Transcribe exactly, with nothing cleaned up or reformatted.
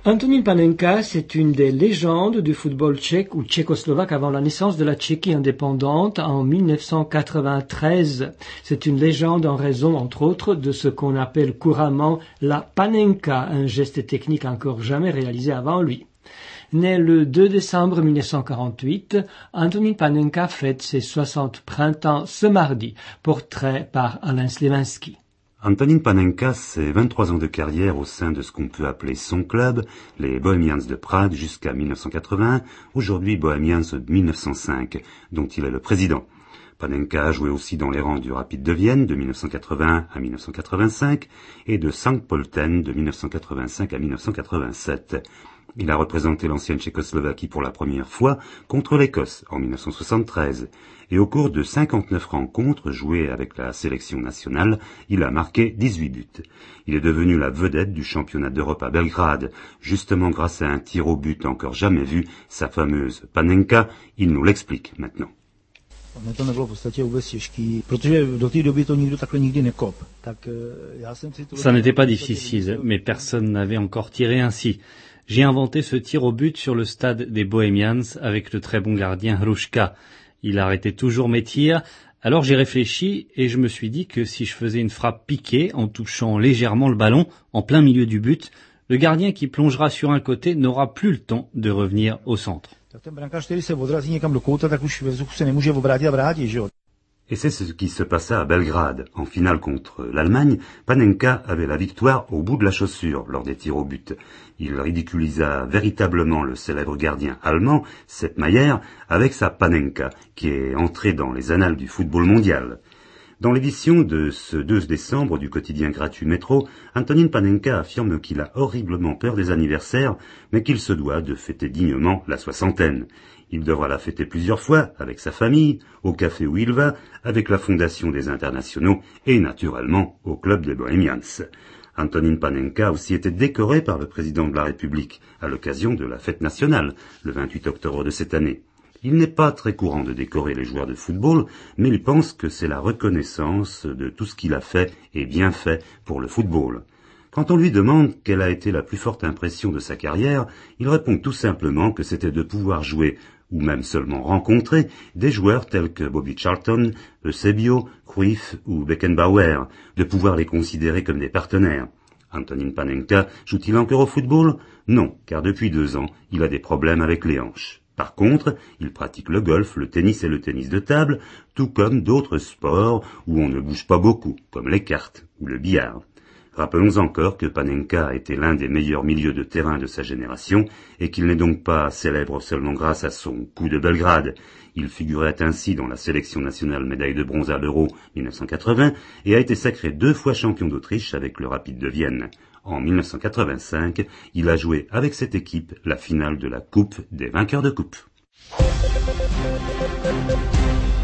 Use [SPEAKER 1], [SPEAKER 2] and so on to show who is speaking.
[SPEAKER 1] Antonín Panenka, c'est une des légendes du football tchèque ou tchécoslovaque avant la naissance de la Tchéquie indépendante en mille neuf cent quatre-vingt-treize. C'est une légende en raison, entre autres, de ce qu'on appelle couramment la Panenka, un geste technique encore jamais réalisé avant lui. Né le deux décembre mille neuf cent quarante-huit, Antonín Panenka fête ses soixante printemps ce mardi, portrait par Alain Slevinski.
[SPEAKER 2] Antonín Panenka, c'est vingt-trois ans de carrière au sein de ce qu'on peut appeler son club, les Bohemians de Prague jusqu'à mille neuf cent quatre-vingts, aujourd'hui Bohemians de mille neuf cent cinq, dont il est le président. Panenka a joué aussi dans les rangs du Rapid de Vienne de mille neuf cent quatre-vingts à mille neuf cent quatre-vingt-cinq et de Sankt Pölten de mille neuf cent quatre-vingt-cinq à mille neuf cent quatre-vingt-sept. Il a représenté l'ancienne Tchécoslovaquie pour la première fois contre l'Écosse en mille neuf cent soixante-treize. Et au cours de cinquante-neuf rencontres jouées avec la sélection nationale, il a marqué dix-huit buts. Il est devenu la vedette du championnat d'Europe à Belgrade, justement grâce à un tir au but encore jamais vu, sa fameuse Panenka. Il nous l'explique maintenant.
[SPEAKER 3] Ça n'était pas difficile, mais personne n'avait encore tiré ainsi. J'ai inventé ce tir au but sur le stade des Bohemians avec le très bon gardien Hruška. Il arrêtait toujours mes tirs, alors j'ai réfléchi et je me suis dit que si je faisais une frappe piquée en touchant légèrement le ballon en plein milieu du but, le gardien qui plongera sur un côté n'aura plus le temps de revenir au centre.
[SPEAKER 2] Et c'est ce qui se passa à Belgrade. En finale contre l'Allemagne, Panenka avait la victoire au bout de la chaussure lors des tirs au but. Il ridiculisa véritablement le célèbre gardien allemand, Sepp Maier, avec sa Panenka, qui est entrée dans les annales du football mondial. Dans l'édition de ce deux décembre du quotidien gratuit Métro, Antonín Panenka affirme qu'il a horriblement peur des anniversaires, mais qu'il se doit de fêter dignement la soixantaine. Il devra la fêter plusieurs fois, avec sa famille, au café où il va, avec la Fondation des Internationaux et naturellement au Club des Bohemians. Antonín Panenka a aussi été décoré par le président de la République à l'occasion de la fête nationale, le vingt-huit octobre de cette année. Il n'est pas très courant de décorer les joueurs de football, mais il pense que c'est la reconnaissance de tout ce qu'il a fait et bien fait pour le football. Quand on lui demande quelle a été la plus forte impression de sa carrière, il répond tout simplement que c'était de pouvoir jouer, ou même seulement rencontrer, des joueurs tels que Bobby Charlton, Eusebio, Cruyff ou Beckenbauer, de pouvoir les considérer comme des partenaires. Antonín Panenka joue-t-il encore au football? Non, car depuis deux ans, il a des problèmes avec les hanches. Par contre, il pratique le golf, le tennis et le tennis de table, tout comme d'autres sports où on ne bouge pas beaucoup, comme les cartes ou le billard. Rappelons encore que Panenka a été l'un des meilleurs milieux de terrain de sa génération et qu'il n'est donc pas célèbre seulement grâce à son coup de Belgrade. Il figurait ainsi dans la sélection nationale médaille de bronze à l'Euro mille neuf cent quatre-vingts et a été sacré deux fois champion d'Autriche avec le Rapid de Vienne. En mille neuf cent quatre-vingt-cinq, il a joué avec cette équipe la finale de la Coupe des vainqueurs de coupe.